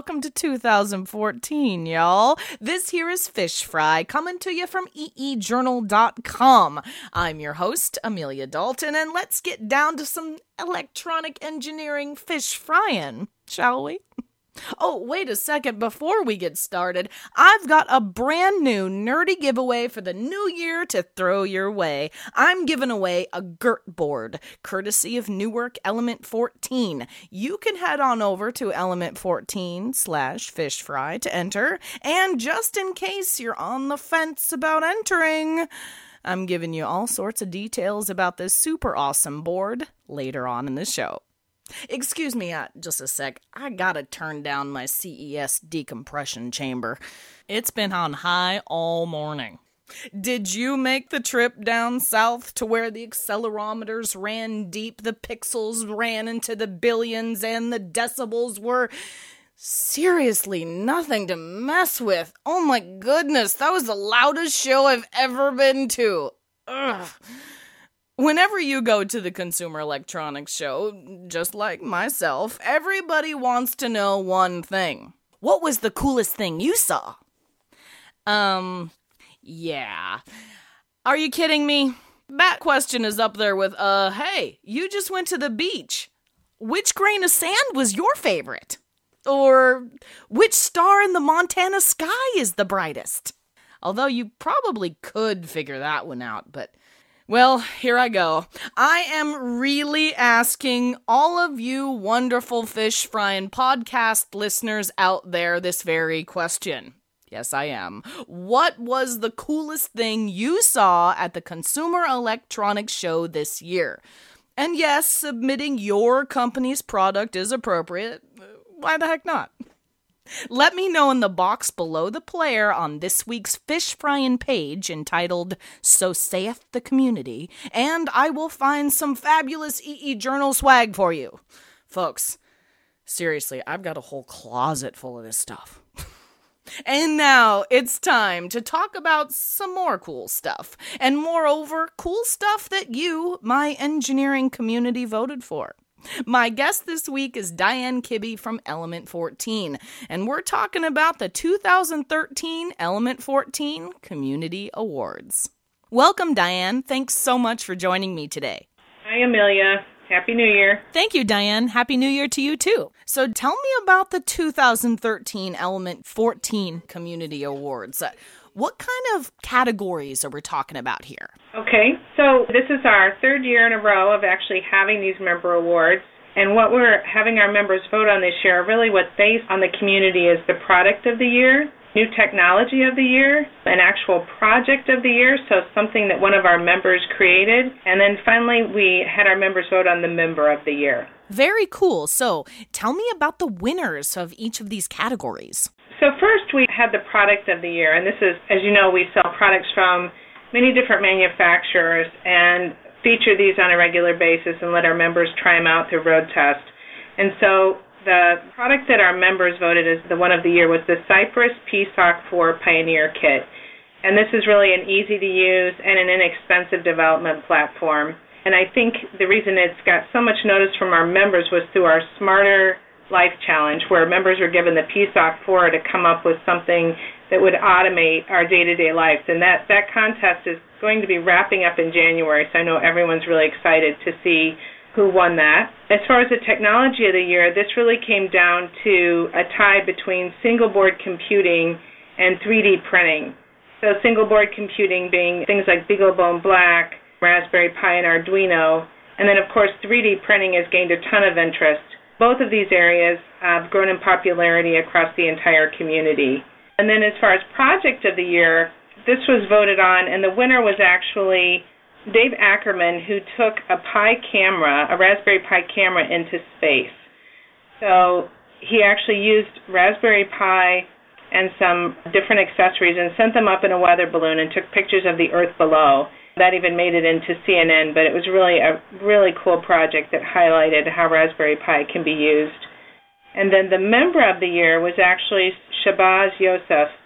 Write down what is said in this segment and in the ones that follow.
welcome to 2014, y'all. This here is Fish Fry, coming to you from eejournal.com. I'm your host, Amelia Dalton, and let's get down to some electronic engineering fish frying, shall we? Oh, wait a second. Before we get started, I've got a brand new nerdy giveaway for the new year to throw your way. I'm giving away a GERT board, courtesy of Newark Element 14. You can head on over to Element 14/fishfry to enter. And just in case you're on the fence about entering, I'm giving you all sorts of details about this super awesome board later on in the show. Excuse me, just a sec. I gotta turn down my CES decompression chamber. It's been on high all morning. Did you make the trip down south to where the accelerometers ran deep, the pixels ran into the billions, and the decibels were seriously nothing to mess with? Oh my goodness, that was the loudest show I've ever been to. Ugh. Whenever you go to the Consumer Electronics Show, just like myself, everybody wants to know one thing. What was the coolest thing you saw? Yeah. Are you kidding me? That question is up there with, hey, you just went to the beach. Which grain of sand was your favorite? Or which star in the Montana sky is the brightest? Although you probably could figure that one out, but well, here I go. I am really asking all of you wonderful fish frying podcast listeners out there this very question. Yes, I am. What was the coolest thing you saw at the Consumer Electronics Show this year? And yes, submitting your company's product is appropriate. Why the heck not? Let me know in the box below the player on this week's Fish Frying page entitled So Saith the Community, and I will find some fabulous EE Journal swag for you. Folks, seriously, I've got a whole closet full of this stuff. And now it's time to talk about some more cool stuff, and moreover, cool stuff that you, my engineering community, voted for. My guest this week is Diane Kibbe from Element 14, and we're talking about the 2013 Element 14 Community Awards. Welcome, Diane. Thanks so much for joining me today. Hi, Amelia. Happy New Year. Thank you, Diane. Happy New Year to you, too. So tell me about the 2013 Element 14 Community Awards. What kind of categories are we talking about here? Okay, so this is our third year in a row of actually having these member awards. And what we're having our members vote on this year, really what's based on the community is the product of the year, new technology of the year, an actual project of the year, so something that one of our members created. And then finally, we had our members vote on the member of the year. Very cool. So tell me about the winners of each of these categories. So first we had the product of the year, and this is, as you know, we sell products from many different manufacturers and feature these on a regular basis and let our members try them out through road test. And so the product that our members voted as the one of the year was the Cypress PSOC 4 Pioneer Kit. And this is really an easy-to-use and an inexpensive development platform. And I think the reason it's got so much notice from our members was through our Smarter Life Challenge, where members were given the PSOC 4 to come up with something that would automate our day-to-day lives. And that contest is going to be wrapping up in January, so I know everyone's really excited to see who won that. As far as the technology of the year, this really came down to a tie between single-board computing and 3D printing. So single-board computing being things like BeagleBone Black, Raspberry Pi, and Arduino. And then, of course, 3D printing has gained a ton of interest. Both of these areas have grown in popularity across the entire community. And then as far as Project of the Year, this was voted on, and the winner was actually Dave Ackerman, who took a Raspberry Pi camera into space. So he actually used Raspberry Pi and some different accessories and sent them up in a weather balloon and took pictures of the Earth below. That even made it into CNN, but it was really a really cool project that highlighted how Raspberry Pi can be used. And then the member of the year was actually Shabazz Yosef,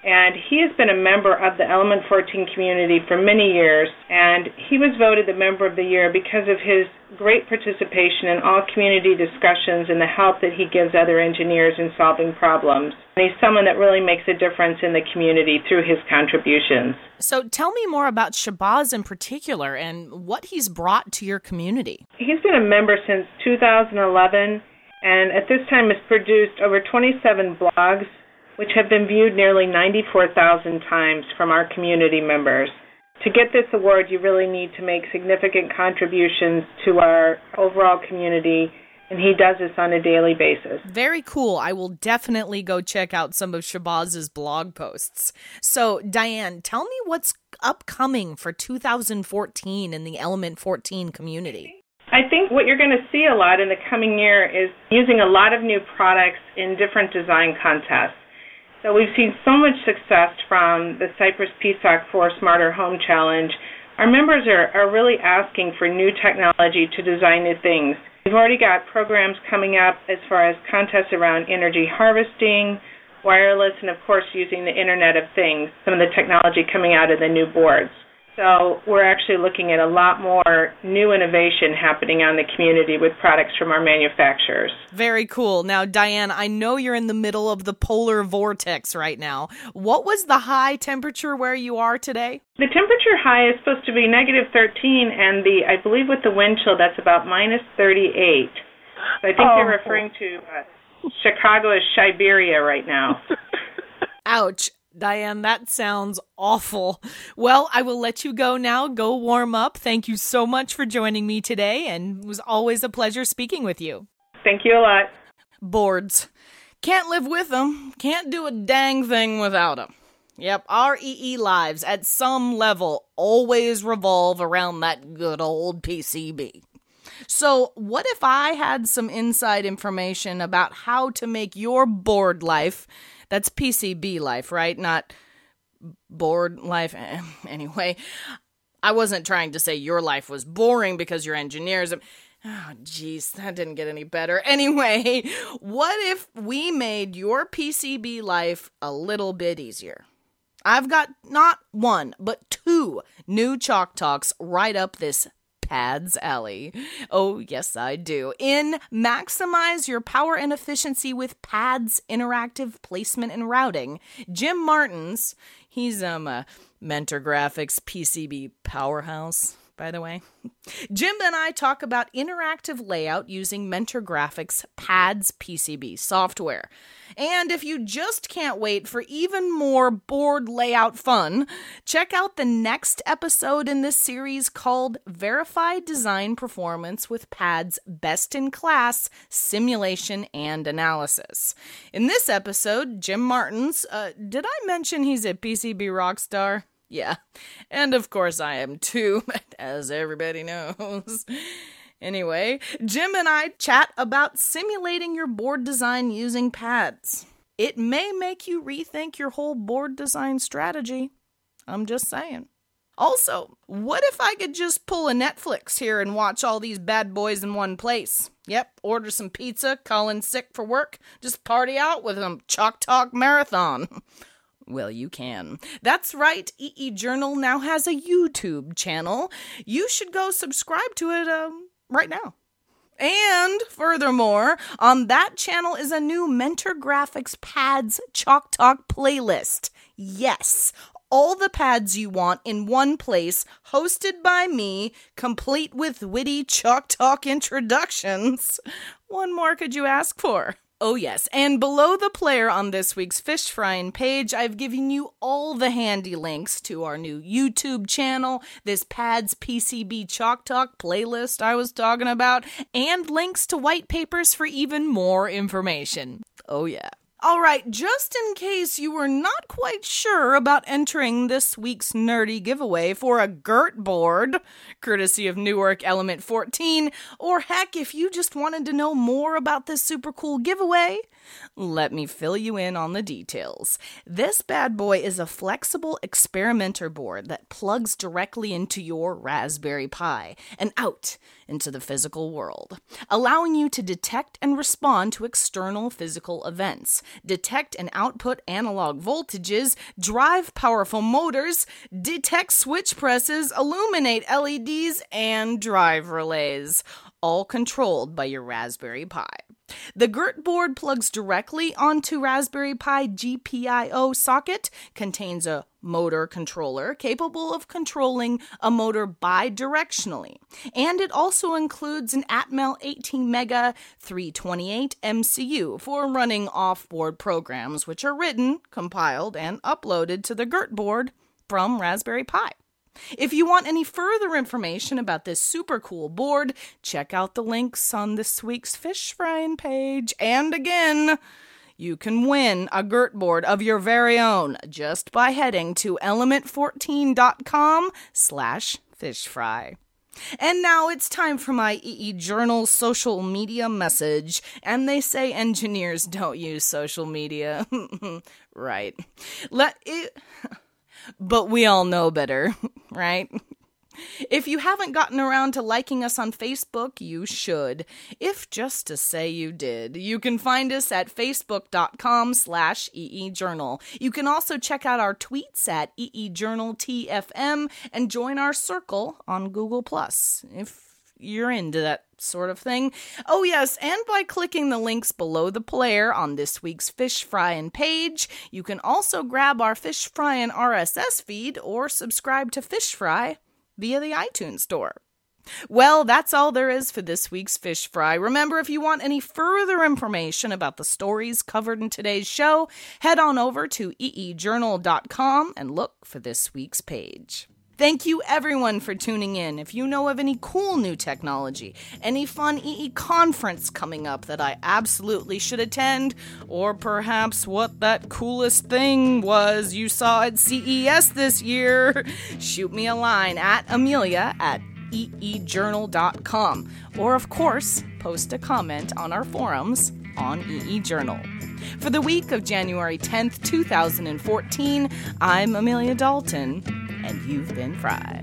And he has been a member of the Element 14 community for many years, and he was voted the Member of the Year because of his great participation in all community discussions and the help that he gives other engineers in solving problems. And he's someone that really makes a difference in the community through his contributions. So tell me more about Shahbaz in particular and what he's brought to your community. He's been a member since 2011, and at this time has produced over 27 blogs, which have been viewed nearly 94,000 times from our community members. To get this award, you really need to make significant contributions to our overall community, and he does this on a daily basis. Very cool. I will definitely go check out some of Shahbaz's blog posts. So, Diane, tell me what's upcoming for 2014 in the Element 14 community. I think what you're going to see a lot in the coming year is using a lot of new products in different design contests. So we've seen so much success from the Cypress PSOC 4 Smarter Home Challenge. Our members are really asking for new technology to design new things. We've already got programs coming up as far as contests around energy harvesting, wireless, and of course using the Internet of Things, some of the technology coming out of the new boards. So we're actually looking at a lot more new innovation happening on the community with products from our manufacturers. Very cool. Now, Diane, I know you're in the middle of the polar vortex right now. What was the high temperature where you are today? The temperature high is supposed to be -13, and I believe with the wind chill, that's about -38. So I think they're referring to Chicago as Siberia right now. Ouch. Diane, that sounds awful. Well, I will let you go now. Go warm up. Thank you so much for joining me today, and it was always a pleasure speaking with you. Thank you a lot. Boards. Can't live with them. Can't do a dang thing without them. Yep, our EE lives at some level always revolve around that good old PCB. So what if I had some inside information about how to make your board life, that's PCB life, right? Not board life. Anyway, I wasn't trying to say your life was boring because you're engineers. Oh, geez, that didn't get any better. Anyway, what if we made your PCB life a little bit easier? I've got not one, but 2 new Chalk Talks right up this Pads alley. Oh, yes, I do. In Maximize Your Power and Efficiency with Pads Interactive Placement and Routing, Jim Martins, he's Mentor Graphics PCB powerhouse, by the way. Jim and I talk about interactive layout using Mentor Graphics Pads PCB software. And if you just can't wait for even more board layout fun, check out the next episode in this series called Verified Design Performance with Pads Best-in-Class Simulation and Analysis. In this episode, Jim Martins, did I mention he's a PCB rock star? Yeah, and of course I am too, as everybody knows. Anyway, Jim and I chat about simulating your board design using pads. It may make you rethink your whole board design strategy. I'm just saying. Also, what if I could just pull a Netflix here and watch all these bad boys in one place? Yep, order some pizza, call in sick for work, just party out with them. Chalk Talk Marathon. Well, you can. That's right, EE Journal now has a YouTube channel. You should go subscribe to it right now. And furthermore, on that channel is a new Mentor Graphics Pads Chalk Talk playlist. Yes, all the pads you want in one place, hosted by me, complete with witty Chalk Talk introductions. What more could you ask for? Oh yes, and below the player on this week's Fish Frying page, I've given you all the handy links to our new YouTube channel, this Pads PCB Chalk Talk playlist I was talking about, and links to white papers for even more information. Oh yeah. All right, just in case you were not quite sure about entering this week's nerdy giveaway for a GERT board, courtesy of Newark Element 14, or heck, if you just wanted to know more about this super cool giveaway, let me fill you in on the details. This bad boy is a flexible experimenter board that plugs directly into your Raspberry Pi and out into the physical world, allowing you to detect and respond to external physical events. detect and output analog voltages, drive powerful motors, detect switch presses, illuminate LEDs, and drive relays, all controlled by your Raspberry Pi. The GERT board plugs directly onto Raspberry Pi GPIO socket, contains a motor controller capable of controlling a motor bidirectionally, and it also includes an Atmel 18 Mega 328 MCU for running off-board programs which are written, compiled, and uploaded to the GERT board from Raspberry Pi. If you want any further information about this super cool board, check out the links on this week's Fish Frying page. And again, you can win a GERT board of your very own just by heading to element14.com/fishfry. And now it's time for my EE Journal social media message. And they say engineers don't use social media. Right. But we all know better, right? If you haven't gotten around to liking us on Facebook, you should. If just to say you did. You can find us at facebook.com/EEJournal. You can also check out our tweets at EEJournalTFM and join our circle on Google+, if you're into that sort of thing. Oh yes, and by clicking the links below the player on this week's Fish Fryin' page, you can also grab our Fish Fryin' RSS feed or subscribe to Fish Fry via the iTunes Store. Well, that's all there is for this week's Fish Fry. Remember, if you want any further information about the stories covered in today's show, head on over to eejournal.com and look for this week's page. Thank you everyone for tuning in. If you know of any cool new technology, any fun EE conference coming up that I absolutely should attend, or perhaps what that coolest thing was you saw at CES this year, shoot me a line at amelia@eejournal.com, or of course, post a comment on our forums on EE Journal. For the week of January 10th, 2014, I'm Amelia Dalton, and you've been fried.